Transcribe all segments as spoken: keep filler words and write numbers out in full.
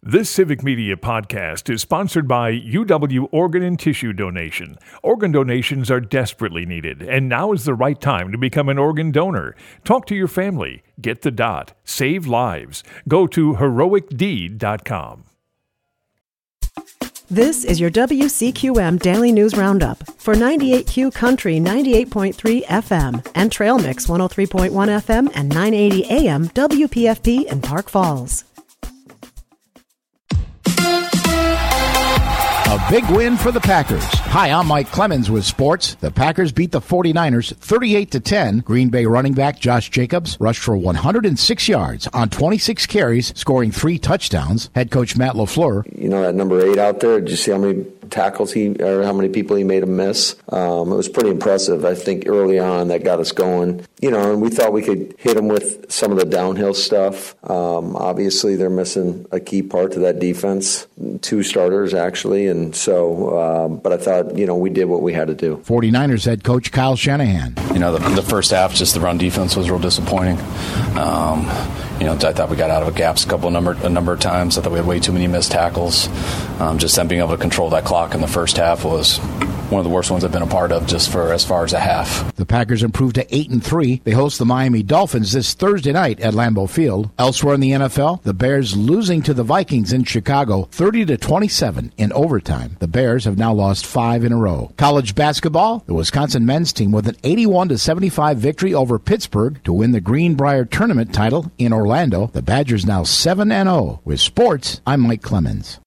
This Civic Media podcast is sponsored by U W Organ and Tissue Donation. Organ donations are desperately needed, and now is the right time to become an organ donor. Talk to your family. Get the dot. Save lives. Go to heroic deed dot com. This is your W C Q M Daily News Roundup for ninety-eight Q Country ninety-eight point three F M and Trail Mix one oh three point one F M and nine eighty A M W P F P in Park Falls. A big win for the Packers. Hi, I'm Mike Clemens with sports. The Packers beat the forty-niners thirty-eight to ten. Green Bay running back Josh Jacobs rushed for one hundred six yards on twenty-six carries, scoring three touchdowns. Head coach Matt LaFleur. You know that number eight out there, did you see how many tackles he, or how many people he made him miss? Um, it was pretty impressive. I think early on that got us going. You know, and we thought we could hit him with some of the downhill stuff. Um, obviously, they're missing a key part to that defense. Two starters, actually, and so, uh, but I thought, you know, we did what we had to do. forty-niners head coach Kyle Shanahan. You know, the, the first half, just the run defense was real disappointing. Um, you know, I thought we got out of gaps a couple number a number of times. I thought we had way too many missed tackles. Um, just them being able to control that clock in the first half was one of the worst ones I've been a part of, just for as far as a half. The Packers improved to eight and three. They host the Miami Dolphins this Thursday night at Lambeau Field. Elsewhere in the N F L, the Bears losing to the Vikings in Chicago thirty to twenty-seven in overtime. The Bears have now lost five in a row. College basketball, the Wisconsin men's team with an eighty-one to seventy-five victory over Pittsburgh to win the Greenbrier tournament title in Orlando. The Badgers now seven and oh. With sports, I'm Mike Clemens.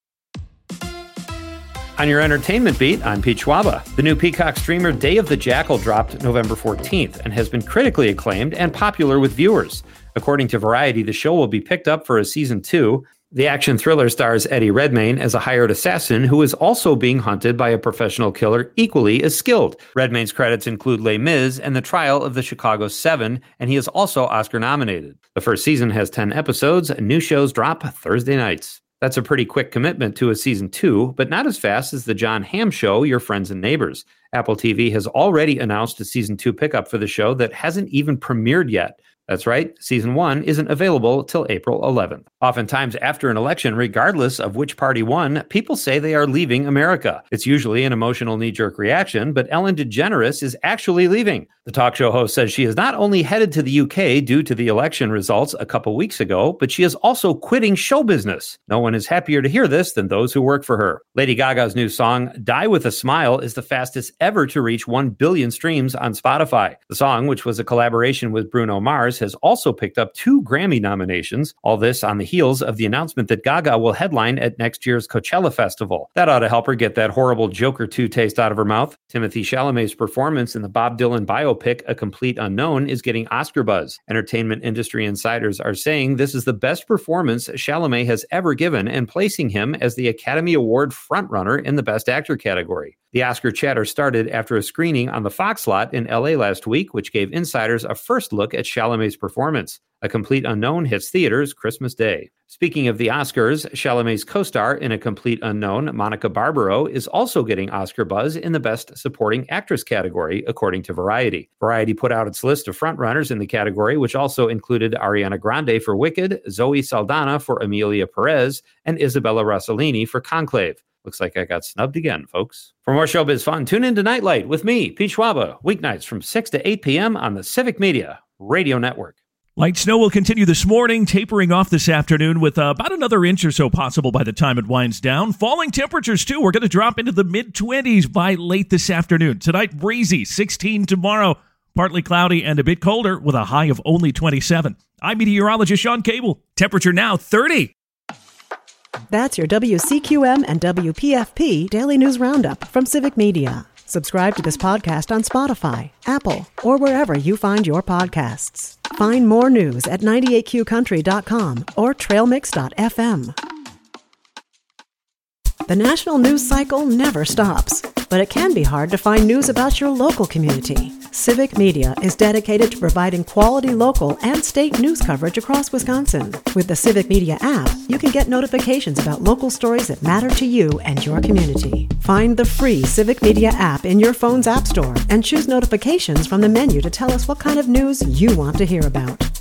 On your entertainment beat, I'm Pete Schwaba. The new Peacock streamer Day of the Jackal dropped November fourteenth and has been critically acclaimed and popular with viewers. According to Variety, the show will be picked up for a season two. The action thriller stars Eddie Redmayne as a hired assassin who is also being hunted by a professional killer equally as skilled. Redmayne's credits include Les Mis and The Trial of the Chicago Seven, and he is also Oscar nominated. The first season has ten episodes, and new shows drop Thursday nights. That's a pretty quick commitment to a season two, but not as fast as the Jon Hamm Show, Your Friends and Neighbors. Apple T V has already announced a season two pickup for the show that hasn't even premiered yet. That's right, season one isn't available till April eleventh. Oftentimes after an election, regardless of which party won, people say they are leaving America. It's usually an emotional knee-jerk reaction, but Ellen DeGeneres is actually leaving. The talk show host says she is not only headed to the U K due to the election results a couple weeks ago, but she is also quitting show business. No one is happier to hear this than those who work for her. Lady Gaga's new song, Die With A Smile, is the fastest ever to reach one billion streams on Spotify. The song, which was a collaboration with Bruno Mars, has also picked up two Grammy nominations. All this on the heels of the announcement that Gaga will headline at next year's Coachella Festival. That ought to help her get that horrible Joker two taste out of her mouth. Timothy Chalamet's performance in the Bob Dylan biopic A Complete Unknown is getting Oscar buzz. Entertainment industry insiders are saying this is the best performance Chalamet has ever given and placing him as the Academy Award frontrunner in the Best Actor category. The Oscar chatter started after a screening on the Fox lot in L A last week, which gave insiders a first look at Chalamet's performance. A Complete Unknown hits theaters Christmas Day. Speaking of the Oscars, Chalamet's co-star in A Complete Unknown, Monica Barbaro, is also getting Oscar buzz in the Best Supporting Actress category, according to Variety. Variety put out its list of frontrunners in the category, which also included Ariana Grande for Wicked, Zoe Saldana for Emilia Perez, and Isabella Rossellini for Conclave. Looks like I got snubbed again, folks. For more showbiz fun, tune in to Nightlight with me, Pete Schwaba, weeknights from six to eight p.m. on the Civic Media Radio Network. Light snow will continue this morning, tapering off this afternoon with uh, about another inch or so possible by the time it winds down. Falling temperatures, too. We're going to drop into the mid-twenties by late this afternoon. Tonight, breezy, sixteen tomorrow. Partly cloudy and a bit colder with a high of only twenty-seven. I'm meteorologist Sean Cable. Temperature now thirty. That's your W C Q M and W P F P Daily News Roundup from Civic Media. Subscribe to this podcast on Spotify, Apple, or wherever you find your podcasts. Find more news at ninety-eight Q country dot com or trail mix dot f m. The national news cycle never stops, but it can be hard to find news about your local community. Civic Media is dedicated to providing quality local and state news coverage across Wisconsin. With the Civic Media app, you can get notifications about local stories that matter to you and your community. Find the free Civic Media app in your phone's app store and choose notifications from the menu to tell us what kind of news you want to hear about.